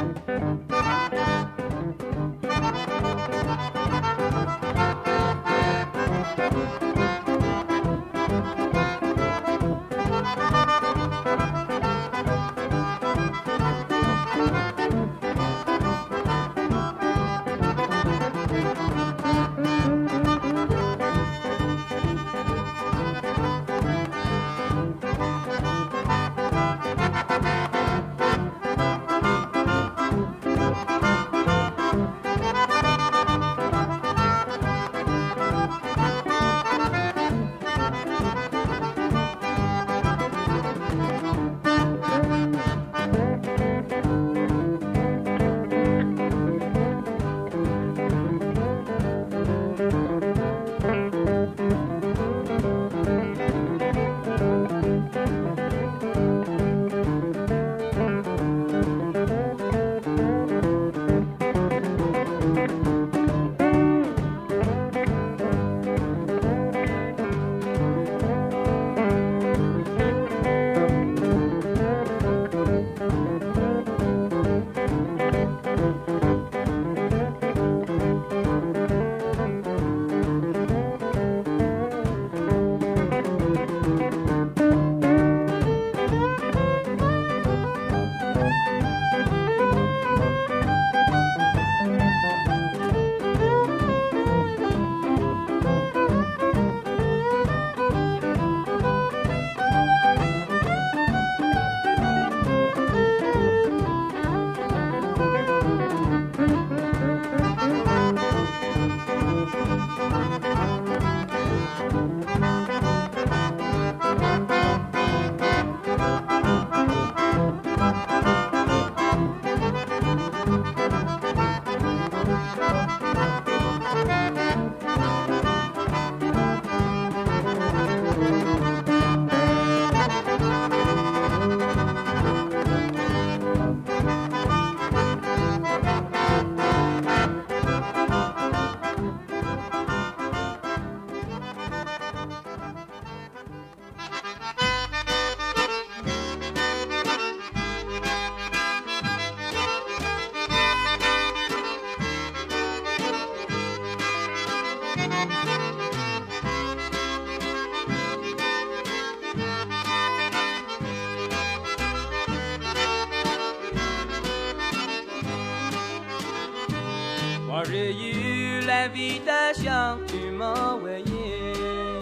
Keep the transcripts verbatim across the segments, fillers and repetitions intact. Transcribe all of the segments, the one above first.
Moi j'ai eu l'invitation que tu m'as envoyée.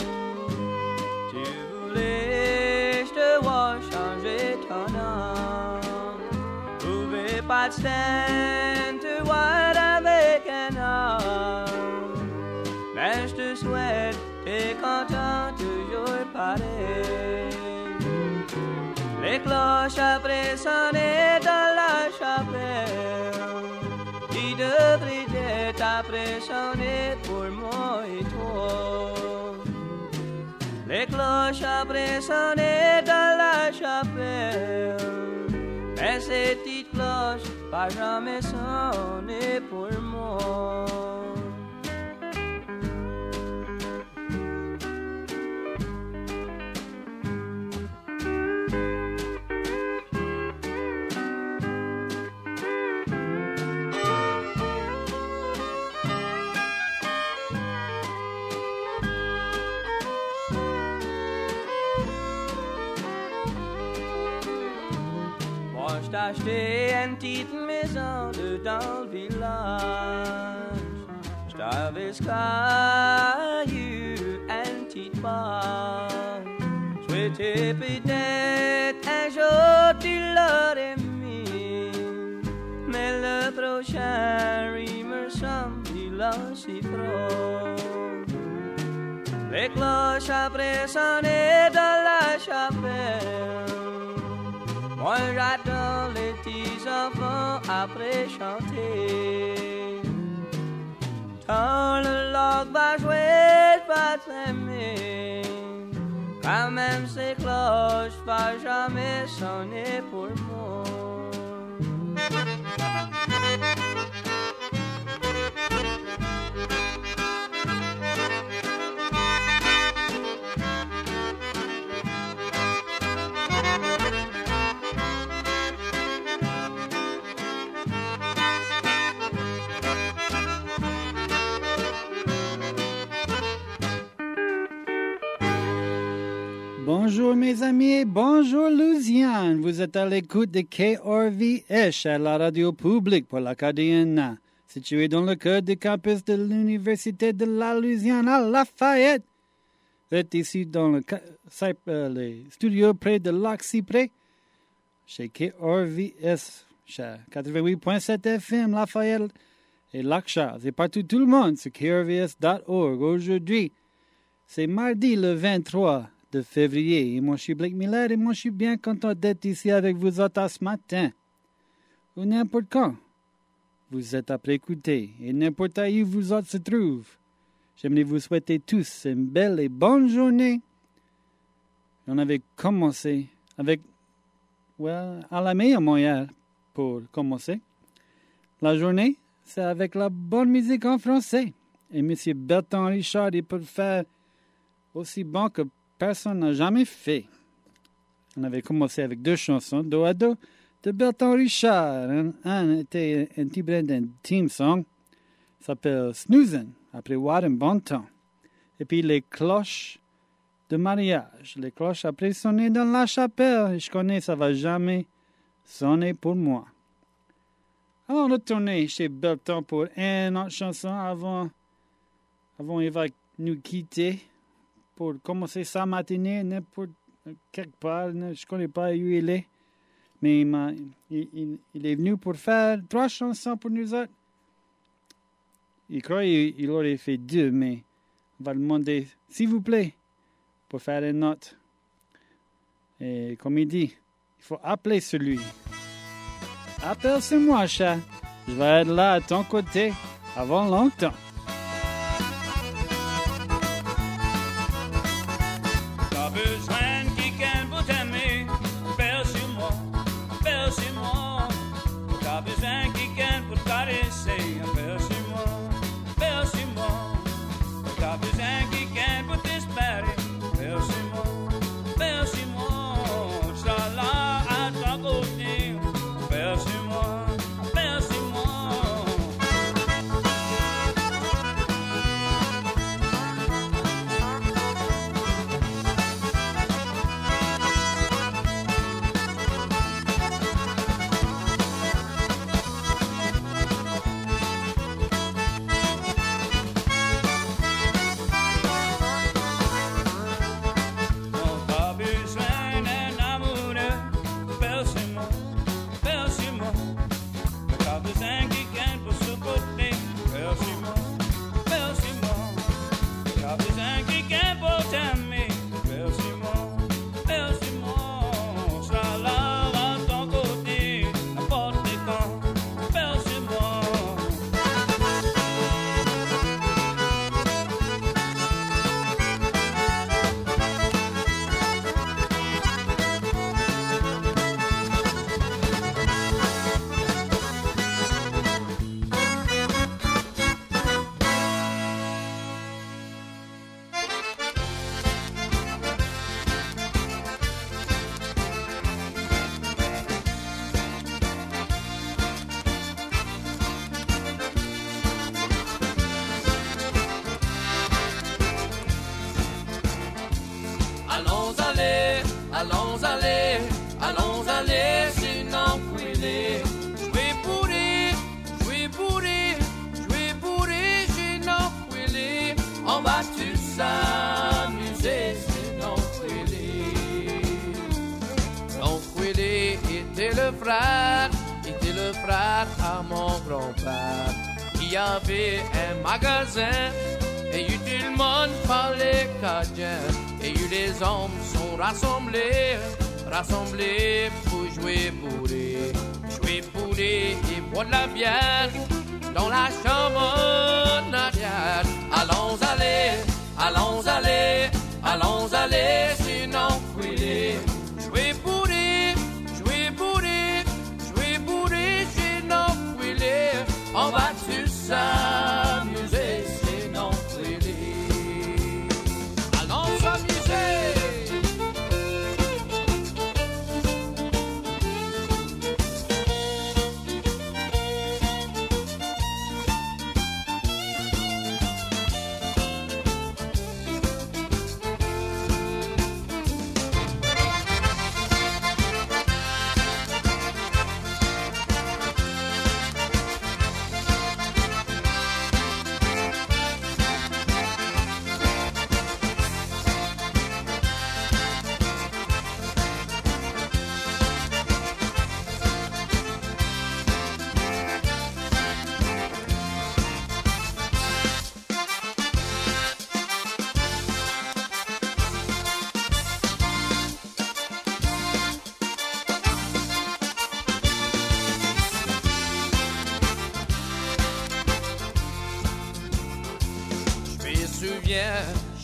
Tu voulais, je te vois changer ton nom. Trouver pas de scène, te voir avec un homme. Mais je te souhaite, t'es content, toujours pareil. Les cloches après sonner dans la chapelle. Il devrait être impressionné pour moi et toi. Les cloches après sonner dans la chapelle. Mais ces petites cloches pas jamais sonner pour moi. Je t'ai acheté une petite maison de dans le village. Je t'avais eu une petite barre. Je souhaitais peut-être un jour tu l'aurais mis. Mais le prochain il me semble il a si proche. Les cloches après sonner dans la chapelle. Moi j'adore les petits enfants après chanter. Quand le loc va jouer, je vais t'aimer. Quand même ces cloches vont jamais sonner pour moi. Bonjour mes amis, bonjour Louisiane. Vous êtes à l'écoute de K R V H à la radio publique pour l'Acadienne, située dans le cœur du campus de l'Université de la Louisiane à Lafayette. Vous êtes ici dans le, euh, les studios près de Lac Cyprès, chez K R V S, chez quatre-vingt-huit point sept F M Lafayette et Lac-Charles. Et partout tout le monde sur K R V S point org. Aujourd'hui, c'est mardi le vingt-trois de février. Et moi, je suis Blake Miller et moi, je suis bien content d'être ici avec vous autres ce matin. Ou n'importe quand. Vous êtes après écouter et n'importe où vous autres se trouvent. J'aimerais vous souhaiter tous une belle et bonne journée. On avait commencé avec, well, à la meilleure Montréal pour commencer. La journée, c'est avec la bonne musique en français. Et M. Bertrand Richard, il peut faire aussi bon que personne n'a jamais fait. On avait commencé avec deux chansons, dos à dos, de Bertrand Richard. Un, un était un petit brin d'un team song, s'appelle Snoozin', après What un bon temps. Et puis les cloches de mariage. Les cloches après sonner dans la chapelle. Et je connais, ça va jamais sonner pour moi. Alors, retourner chez Bertrand pour une autre chanson avant, avant il va nous quitter. Pour commencer sa matinée, n'importe quelque part, je ne connais pas où il est, mais il, il, il, il est venu pour faire trois chansons pour nous autres. Il croit qu'il il aurait fait deux, mais on va demander, s'il vous plaît, pour faire une autre. Et comme il dit, il faut appeler celui. Appelle sur moi, chat. Je vais être là à ton côté avant longtemps. Allons aller, allons aller, sinon couler. Jouer bourré, jouer bourré, jouer bourré, sinon couler. On va tous s'amuser, sinon couler. Don couler était le frère, était le frère à mon grand-père. Il y avait un magasin, et eu tout le monde parlait cadien. Et eu les hommes sont rassemblés, rassemblés pour jouer bourré, jouer bourré et boire de la bière dans la chambre en arrière. Allons aller, allons aller, allons aller, sinon couler. Jouer bourré, jouer bourré, jouer bourré, sinon couler. On va tous s'amuser, sinon couler. Allons s'amuser.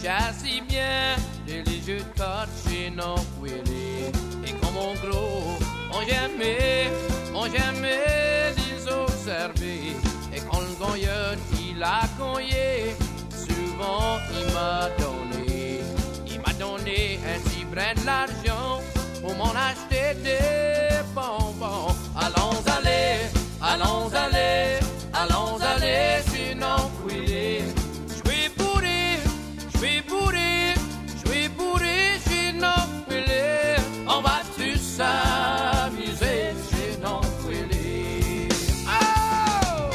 chassis bien, et les jeux de cartes chez Nonquilly. Et comme mon gros, on jamais, on jamais les observer. Et quand le gagneur, il a gagné, souvent il m'a donné, il m'a donné un petit brin de l'argent pour m'en acheter des bonbons. Allons aller, allons aller, allons aller chez Nonquilly. Je vais bourrer, je vais bourrer, je vais bourrer chez Nonquilly. On va tous s'amuser chez Nonquilly. Oh!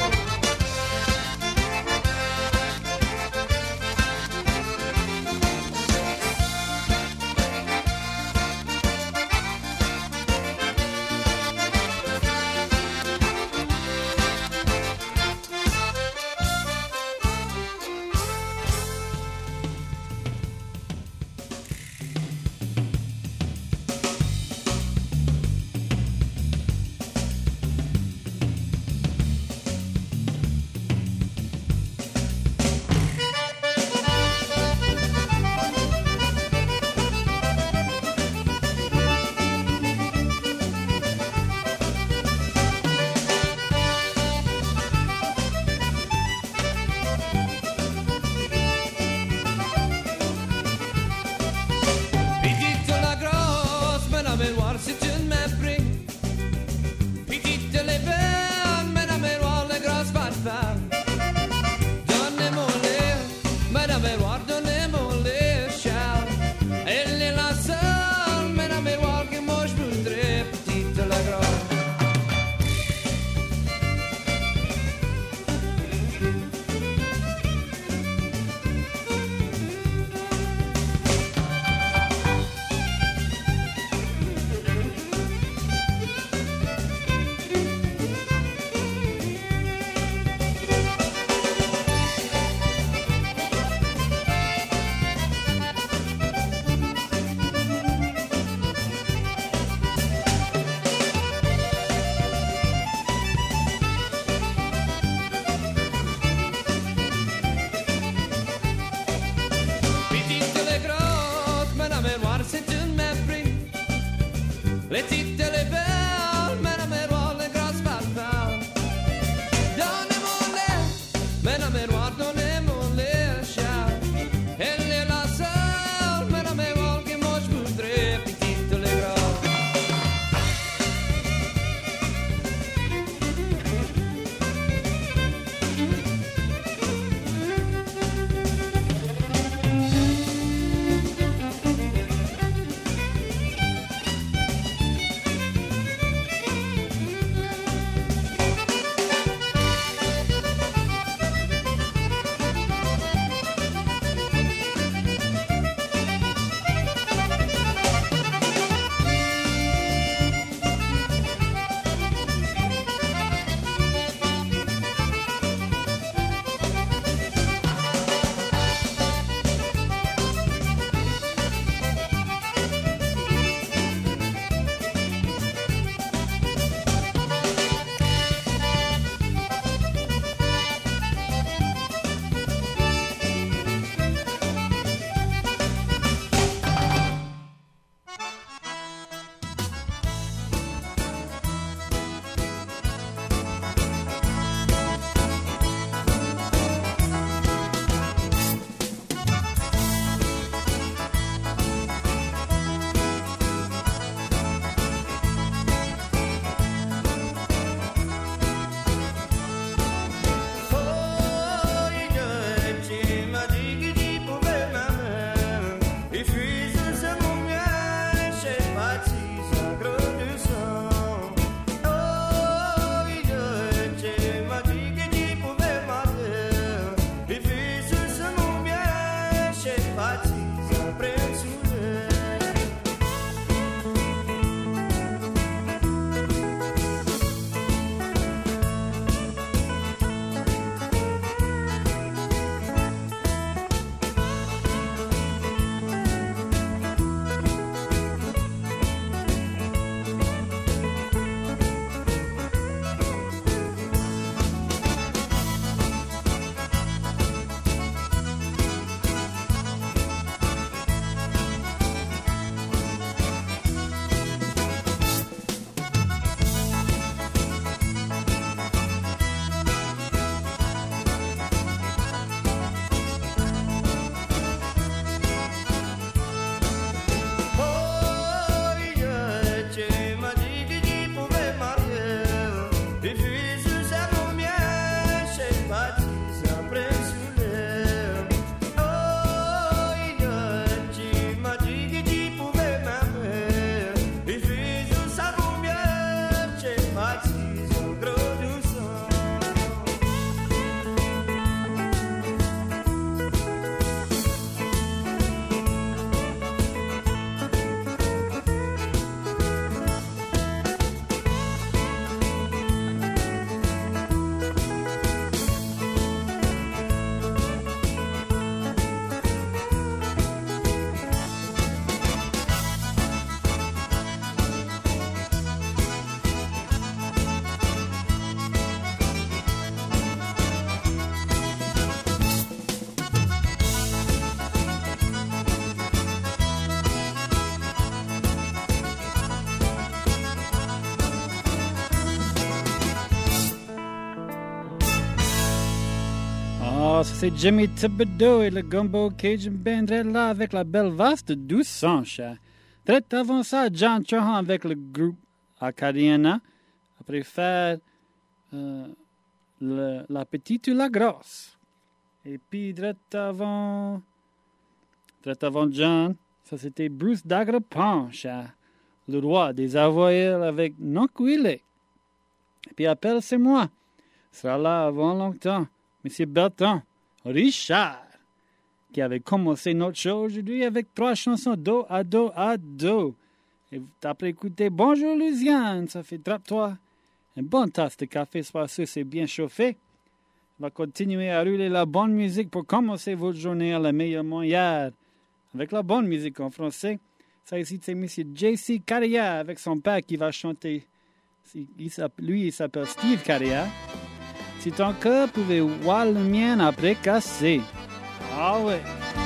Oh, c'est Jimmy Thibodeau et le Gumbo Cajun Band là avec la belle vaste douce sanche. Très avant ça, John Chohan avec le groupe Acadiana. Après faire euh, le, la petite ou la grosse. Et puis, très avant, très avant John, ça c'était Bruce Dagre-Panche, le roi des avoyelles avec Nonquille. Et puis, appelle, c'est moi. Sera là avant longtemps. Monsieur Bertrand, Richard, qui avait commencé notre show aujourd'hui avec trois chansons do à do à do. Et après écouter Bonjour Louisiane, ça fait trappe-toi. Une bonne tasse de café, parce que c'est bien chauffé. On va continuer à rouler la bonne musique pour commencer votre journée à la meilleure manière. Avec la bonne musique en français. Ça ici, c'est Monsieur J C Carrière avec son père qui va chanter. Il lui, il s'appelle Steve Carrière. Si ton cœur pouvait voir le mien après casser. Ah ouais.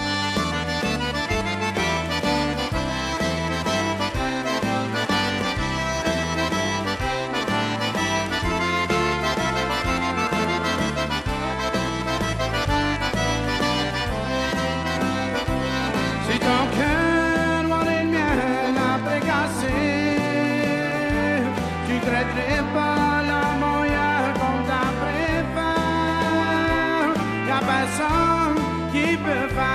Si ton cœur voit le mien après casser, tu traiterais pas la moyenne comme ta préfère. Y'a personne qui peut faire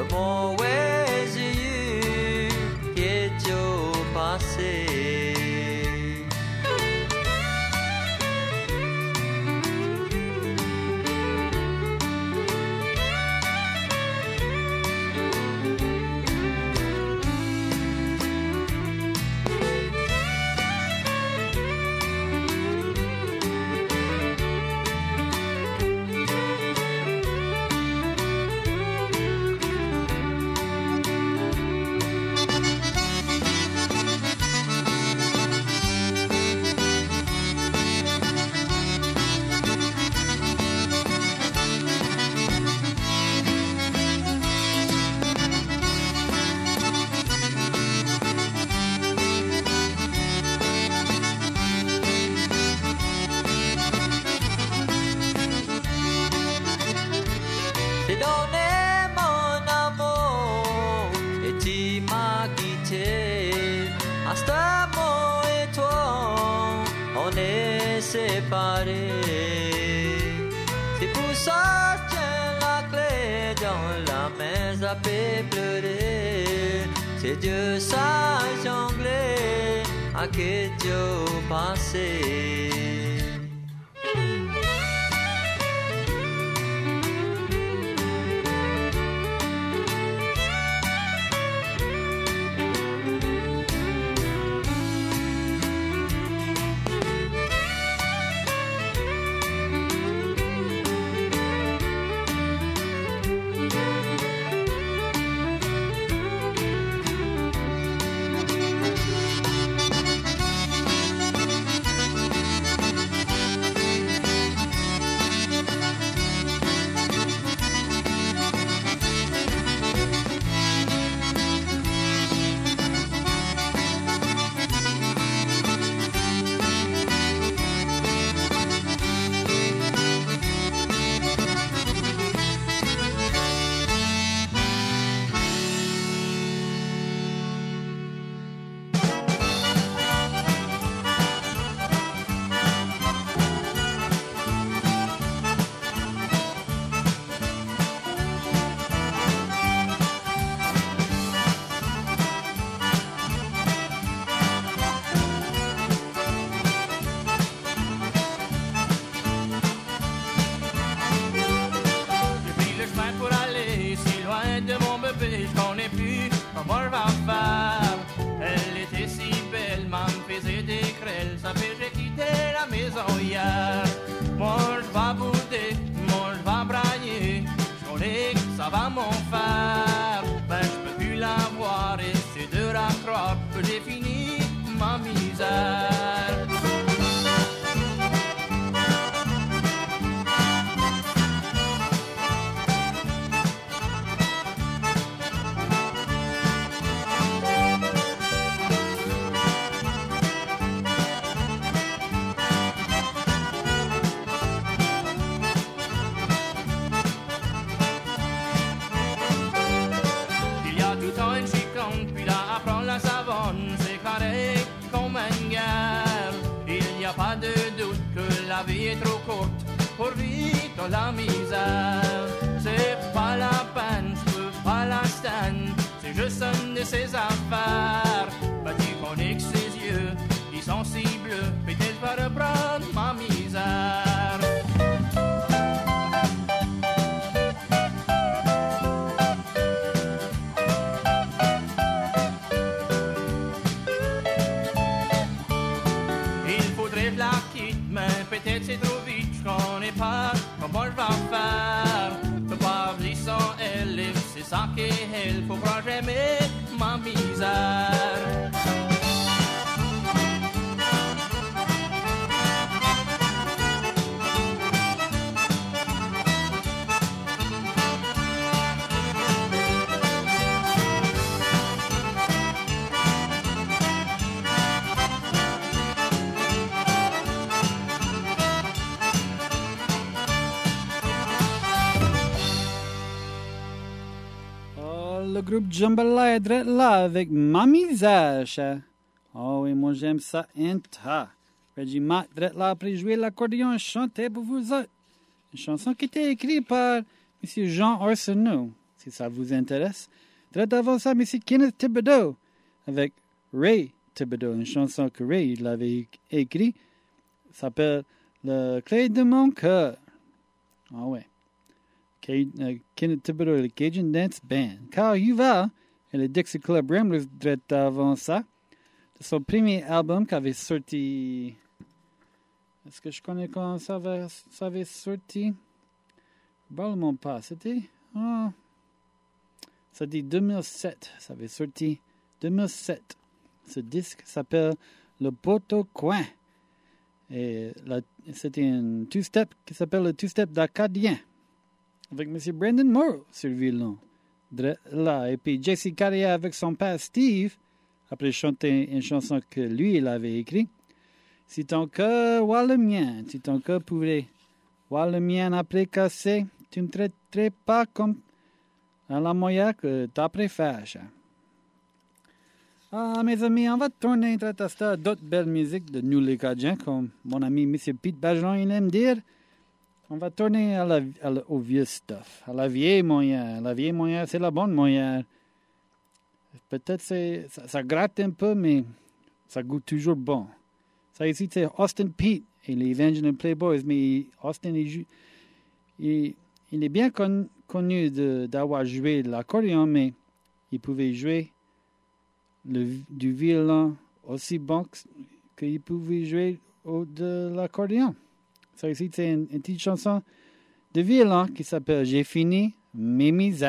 mauvais yeux qui ont passé. C'est pour ça que tiens la clé dans la main, ça fait pleurer. C'est Dieu ça jonglé à que Dieu passé. La misère, c'est pas la peine, je peux pas la stand, c'est juste un de ses affaires. Bah tu connais que ses yeux, ils sont si bleus, peut-être pas reprendre ma misère. Il faudrait que la quitte, mais peut-être c'est trop vite, je connais pas. Comment je vais faire? Peux pas vivre sans elle, c'est ça qu'elle faut pas jamais ma misère. Le groupe Jambalaya est là avec ma misère. Oh oui, moi j'aime ça un tas. Reggie Matt est là pour jouer l'accordéon et chanter pour vous autres. Une chanson qui était écrite par M. Jean Arsenault. si ça vous intéresse. Très avant ça, M. Kenneth Thibodeau, avec Ray Thibodeau, une chanson que Ray il avait écrite, s'appelle Le Clé de mon cœur. Ah ouais. Kenneth Thibodeau et le Cajun Dance Band. Carl Yuval et le Dixie Club Ramblers, très avant ça, de son premier album qui avait sorti... Est-ce que je connais quand ça avait, ça avait sorti? Probablement pas. C'était... Oh, ça dit deux mille sept. Ça avait sorti deux mille sept. Ce disque s'appelle Le Poteau Coin. Et la, c'était un two-step qui s'appelle le two-step d'Acadien. Avec M. Brandon Morrow sur le violon. Là. Et puis Jesse Carrière avec son père Steve, après chanter une chanson que lui, il avait écrite. Si ton cœur voit le mien, si ton cœur pouvait voir le mien après cassé, tu ne traiterais pas comme à la moyenne que tu préfères. Ah, mes amis, on va tourner à d'autres belles musiques de nous les Cadiens, comme mon ami M. Pete Bergeron, il aime dire. On va tourner à la, à la, au vieux stuff, à la vieille moyenne. La vieille moyenne, c'est la bonne moyenne. Peut-être c'est, ça, ça gratte un peu, mais ça goûte toujours bon. Ça ici, c'est Austin Pete et les Evangeline Playboys, mais Austin, il, il, il est bien con, connu de, d'avoir joué de l'accordéon, mais il pouvait jouer le, du violon aussi bon qu'il pouvait jouer au, de l'accordéon. Ça ici, c'est une, une petite chanson de violon qui s'appelle « J'ai fini mes misères ».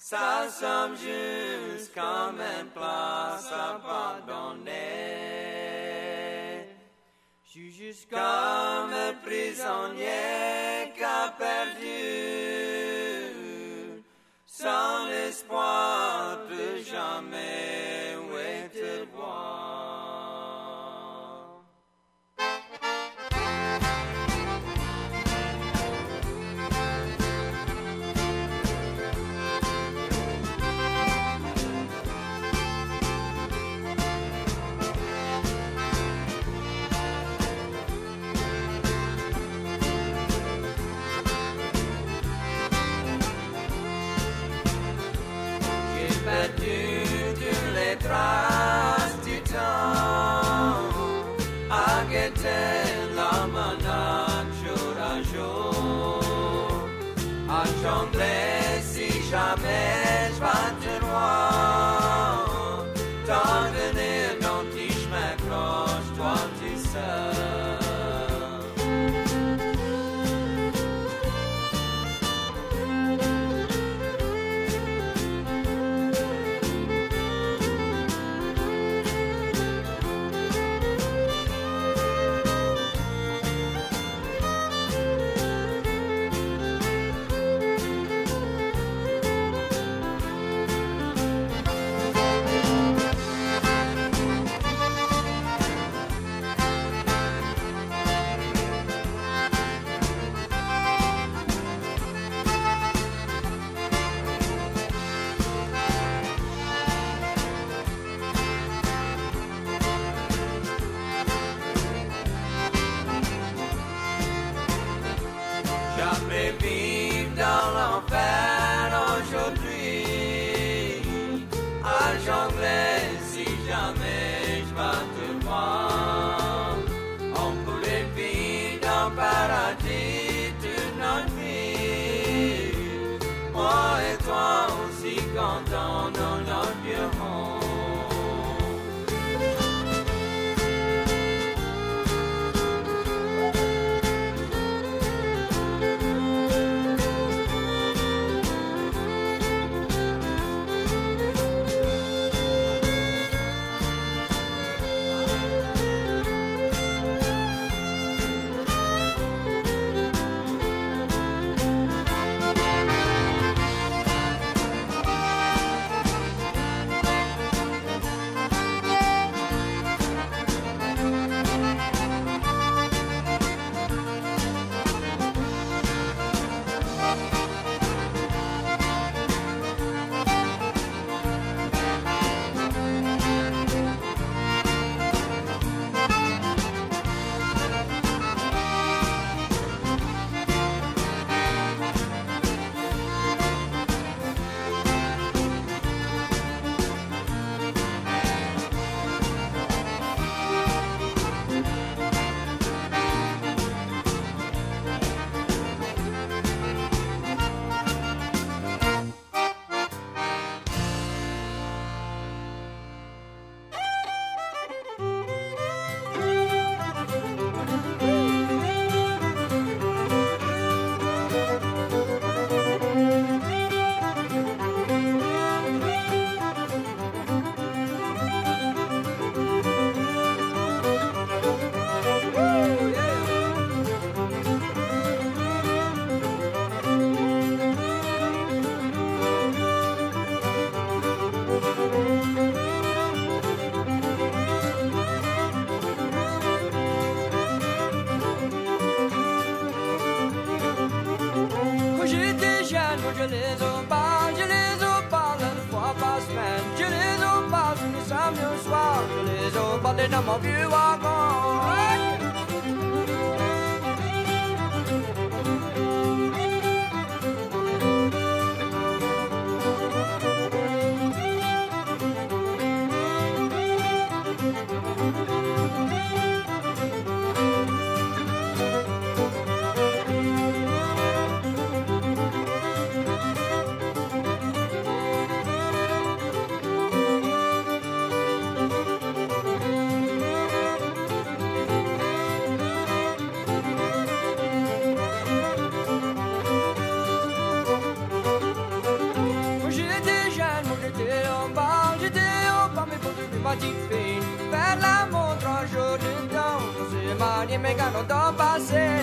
ça semble juste comme une place abandonnée. Je suis juste comme un prisonnier qui a perdu, sans l'espoir de jamais où te voir. Traces du temps à guetter l'almanach jour à jour, à jongler si jamais je vais te voir, t'en venir dans tes chemins croches, toi tu seul. Je les opale, je les opale une fois par semaine. Je les opale tous les samedis au soir. Je les opale dans mon vieux wagon. ma petite fille. Faire l'amour trois jours de temps. On s'est marié, mais quand on t'en passait.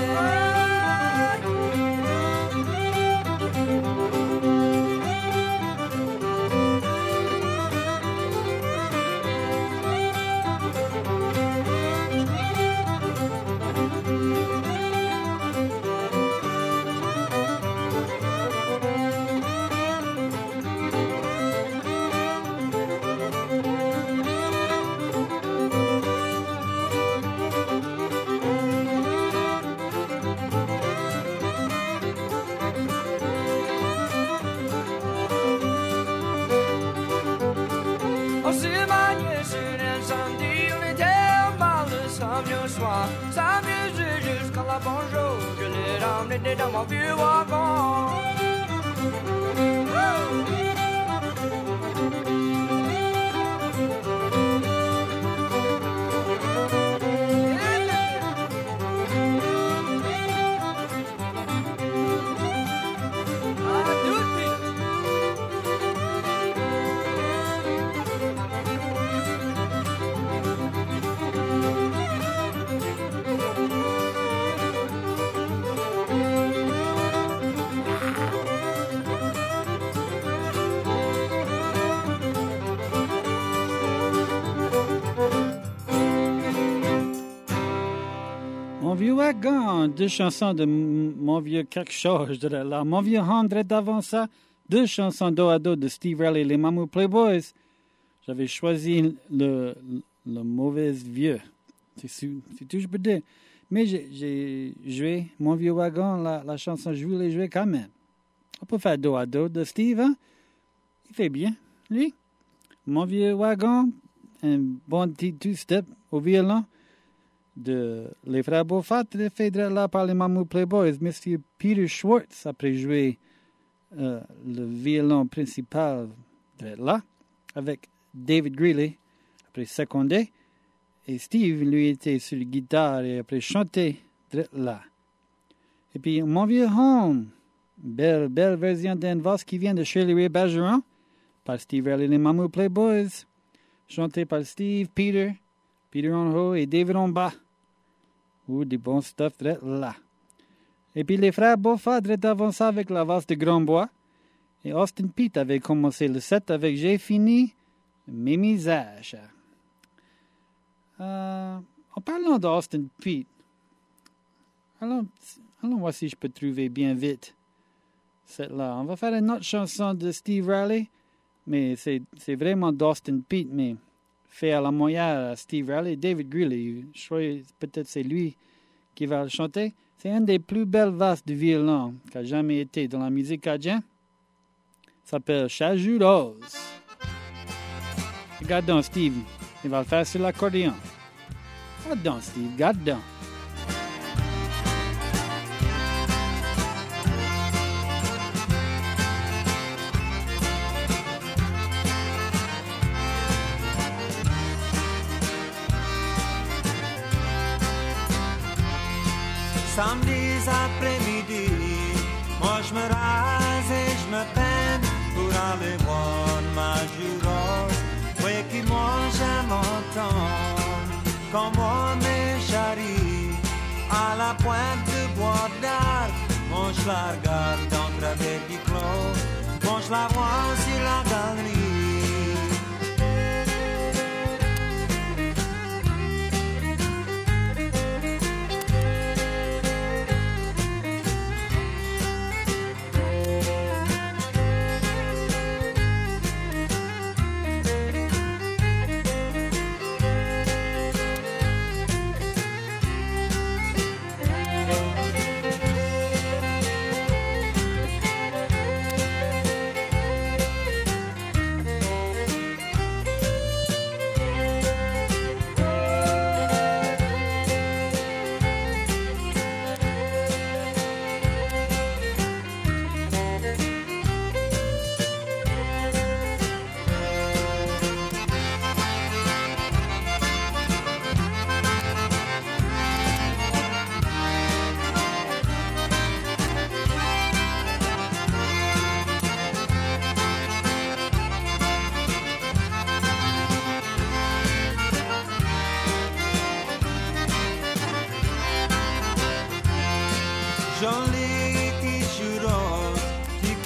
Ça m'amuse jusqu'à la bonjour. Je l'ai ramené dans mon vieux wagon. Mon vieux wagon, deux chansons de m- mon vieux quelque chose, je dirais là. Mon vieux André d'avant ça, deux chansons dos à dos de Steve Riley et les Mamou Playboys. J'avais choisi le, le, le mauvais vieux. C'est, c'est tout, je peux dire. Mais j'ai, j'ai joué mon vieux wagon, la, la chanson, je voulais jouer quand même. On peut faire dos à dos de Steve, hein? Il fait bien, lui. Mon vieux wagon, un bon petit two-step au violon de les frères Beaufort, fait là par les Mamou Playboys. Monsieur Peter Schwartz, après jouer euh, le violon principal de là, avec David Greeley, après secondé. Et Steve, lui, était sur la guitare et après chanté de là. Et puis, Mon vieux home, belle, belle version d'une valse qui vient de Shirley Ray Bergeron, par Steve Riley et les Mamou Playboys, chanté par Steve, Peter, Peter en haut et David en bas. Ou du bon stuff de là. Et puis les frères Beaufort étaient avant ça avec la valse de Grandbois. Et Austin Peay avait commencé le set avec J'ai fini mes misages. Euh, en parlant d'Austin Peay, allons, allons voir si je peux trouver bien vite cette-là. On va faire une autre chanson de Steve Riley, mais c'est, c'est vraiment d'Austin Peay, mais fait à la moyenne à Steve Riley, David Greeley. Je crois que peut-être c'est lui qui va le chanter. C'est une des plus belles valses de violon qui a jamais été dans la musique cajun. Ça s'appelle Chajou Rose. Regarde donc, Steve. Il va le faire sur l'accordéon. Regarde donc, Steve. Regarde donc. Samedis après-midi, moi je me rase et je me peine pour aller voir ma Rose. Oui, qui moi j'aime entendre, quand moi mes charries, à la pointe de bois d'arc, moi je la regarde dans le travers du clos, moi je la vois sur la galerie.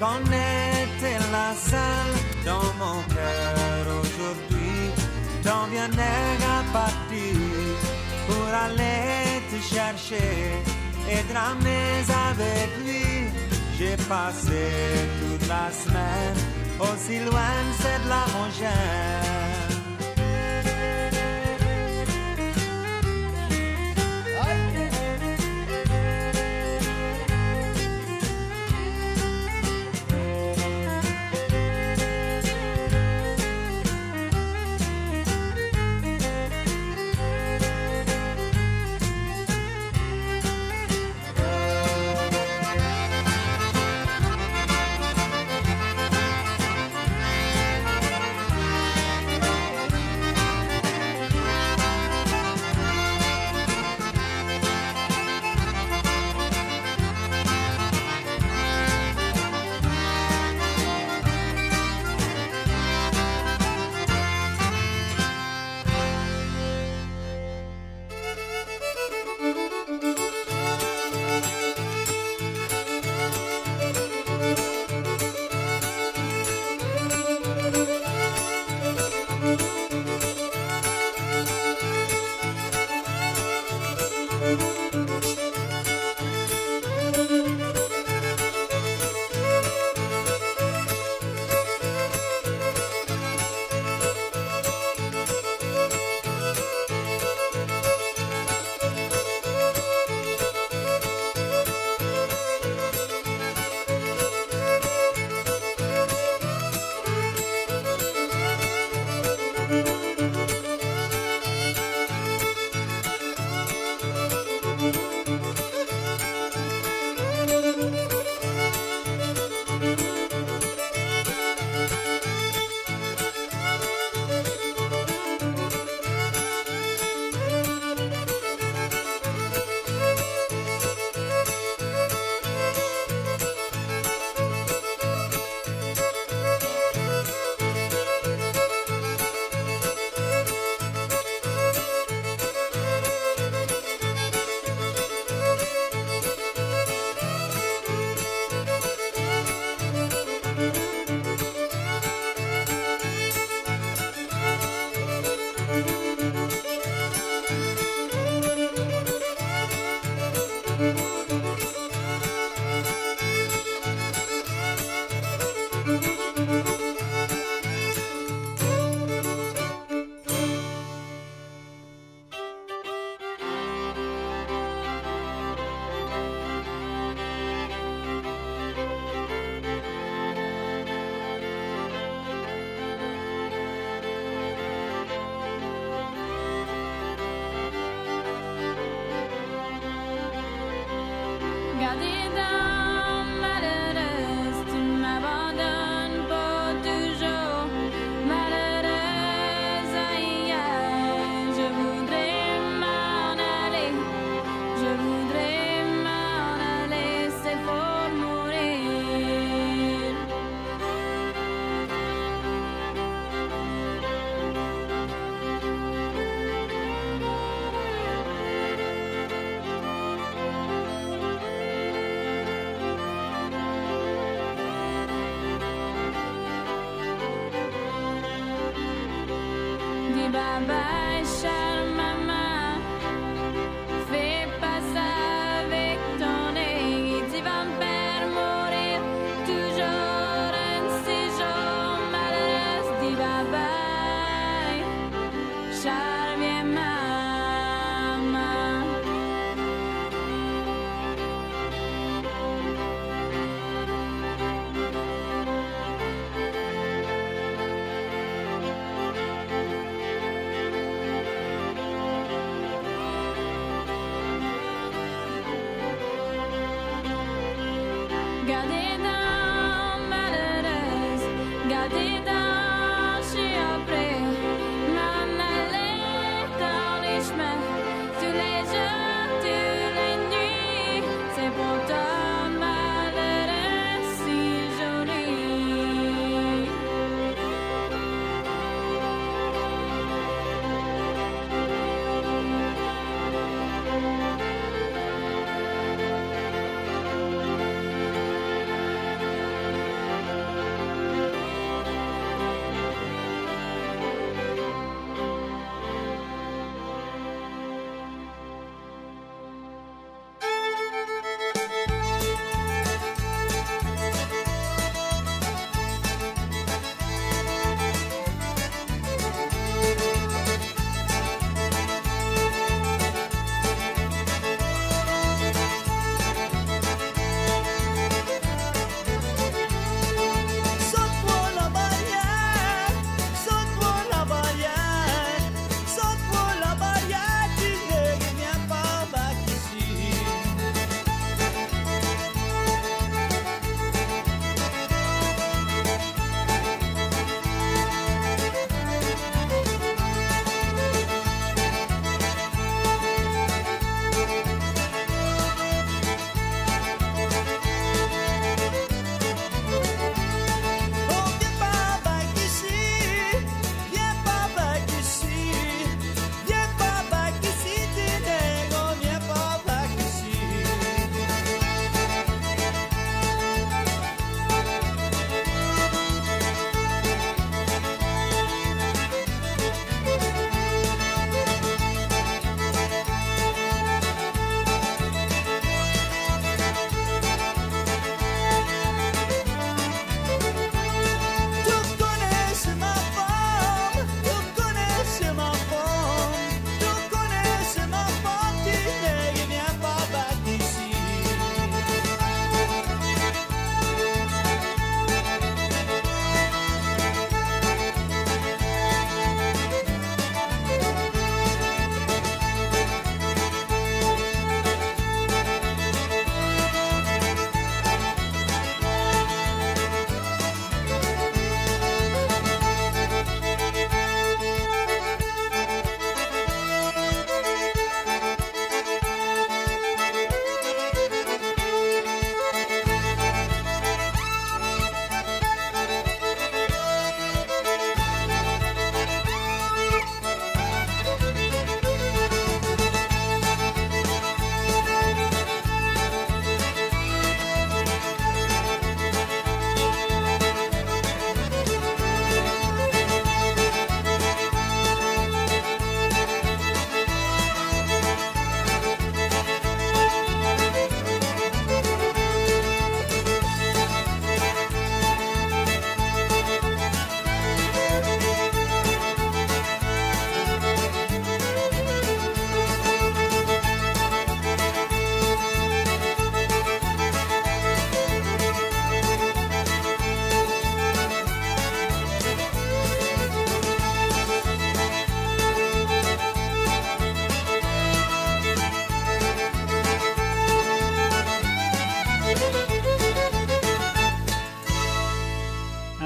qu'on était la seule dans mon cœur aujourd'hui. Ton bien-être a parti pour aller te chercher et dramer avec lui. J'ai passé toute la semaine aussi loin, c'est de la mongère.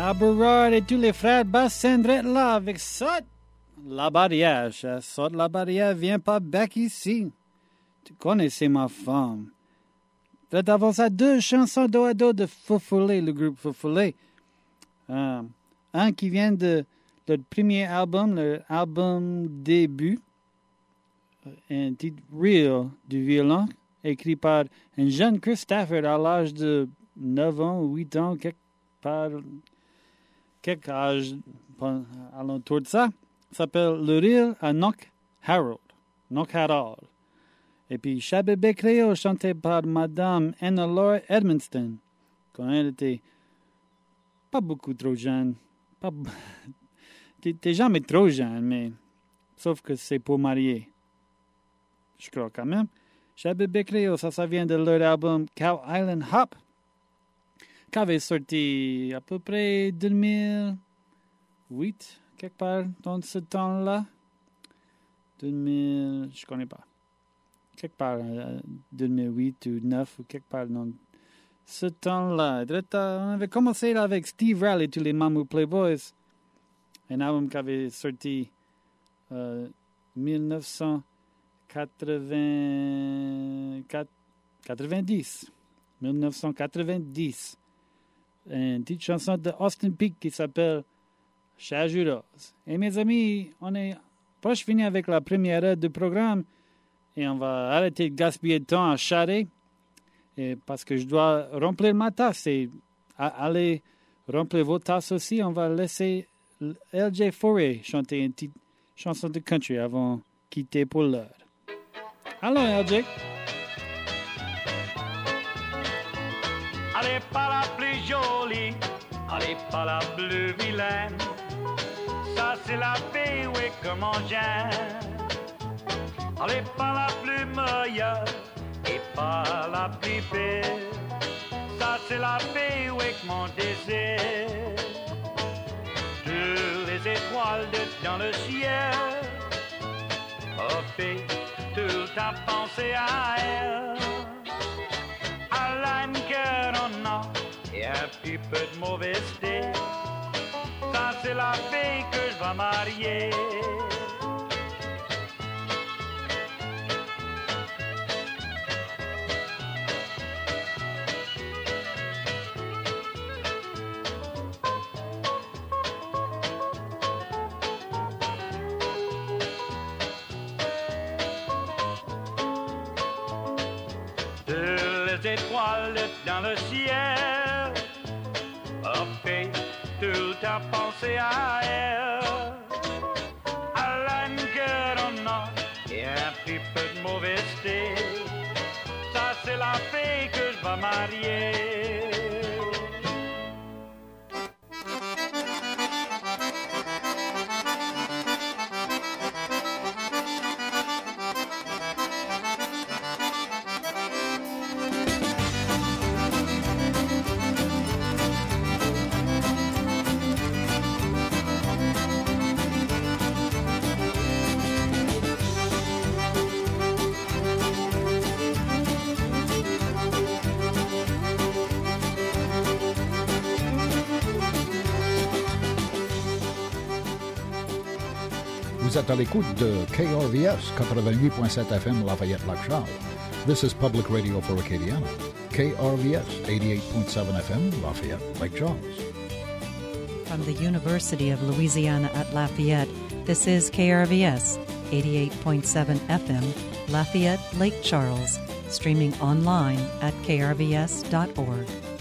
Aberard et tous les frères Bassendret là avec ça. La barrière, ça, la barrière, viens pas back ici. Tu connais, c'est ma femme. Peut-être avant ça, deux chansons dos à dos de Foufoulé, le groupe Foufoulé. Euh, un qui vient de leur premier album, leur album début, un titre Real du violon, écrit par un jeune Chris Stafford à l'âge de neuf ans ou huit ans, quelque part, quelque âge alentour de ça. Ça s'appelle Le Real à Knock Harold. Knock Harold. Et puis Chabébé Créole, chanté par Madame Anna Laura Edmonston, quand elle était pas beaucoup trop jeune. Pas... T'es jamais trop jeune, mais sauf que c'est pour marier. Je crois quand même. Chabébé Créole, ça, ça vient de leur album Cow Island Hop, qui avait sorti à peu près deux mille huit, quelque part dans ce temps-là. deux mille, je connais pas. Quelque part euh, deux mille huit ou deux mille neuf ou quelque part dans ce temps-là. On avait commencé là avec Steve Riley, tous les Mamou Playboys. Un album qui avait sorti euh, dix-neuf cent quatre-vingt-dix. dix-neuf cent quatre-vingt-dix. Une petite chanson de Austin Peake qui s'appelle Chajuros. Et mes amis, on est proche fini avec la première heure du programme et on va arrêter de gaspiller de temps à charrer et parce que je dois remplir ma tasse et aller remplir vos tasses aussi. On va laisser L J Foray chanter une petite chanson de country avant de quitter pour l'heure. Allons, L J. Elle n'est pas la plus jolie, elle n'est pas la plus vilaine. Ça c'est la fille, oui, comment j'aime. Elle n'est pas la plus meilleure et pas la plus belle. Ça c'est la fille, oui, que mon désir. Toutes les étoiles de, dans le ciel, oh fille, tout le temps pensé à elle. Elle a un cœur en or et un petit peu de mauvaiseté. Ça c'est la fille que je vais marier. Étoiles dans le ciel, oh fille, tout le temps penser à elle. Elle a un cœur en or et un petit peu de mauvaiseté. Ça c'est la fille que je vais marier. Vous êtes à l'écoute de K R V S eighty-eight point seven F M Lafayette Lac Charles. This is public radio for Acadiana. K R V S eighty-eight point seven F M Lafayette Lake Charles. From the University of Louisiana at Lafayette, this is K R V S eighty-eight point seven F M Lafayette Lake Charles, streaming online at k r v s dot org.